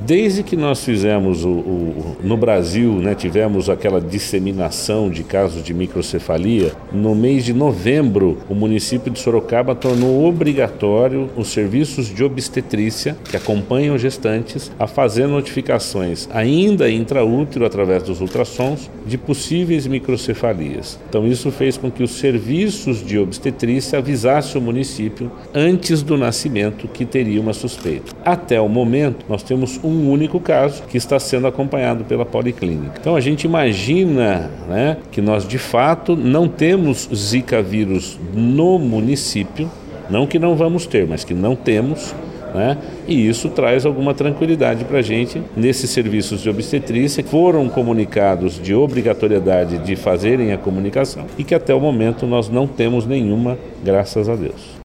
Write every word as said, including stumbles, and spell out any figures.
Desde que nós fizemos o, o, no Brasil, né, tivemos aquela disseminação de casos de microcefalia, no mês de novembro, o município de Sorocaba tornou obrigatório os serviços de obstetrícia que acompanham gestantes a fazer notificações ainda intraútero através dos ultrassons de possíveis microcefalias. Então isso fez com que os serviços de obstetrícia avisassem o município antes do nascimento que teria uma suspeita. Até o momento, nós temos um único caso que está sendo acompanhado pela Policlínica. Então a gente imagina, né, que nós de fato não temos Zika vírus no município, não que não vamos ter, mas que não temos, né? E isso traz alguma tranquilidade para a gente nesses serviços de obstetrícia que foram comunicados de obrigatoriedade de fazerem a comunicação e que até o momento nós não temos nenhuma, graças a Deus.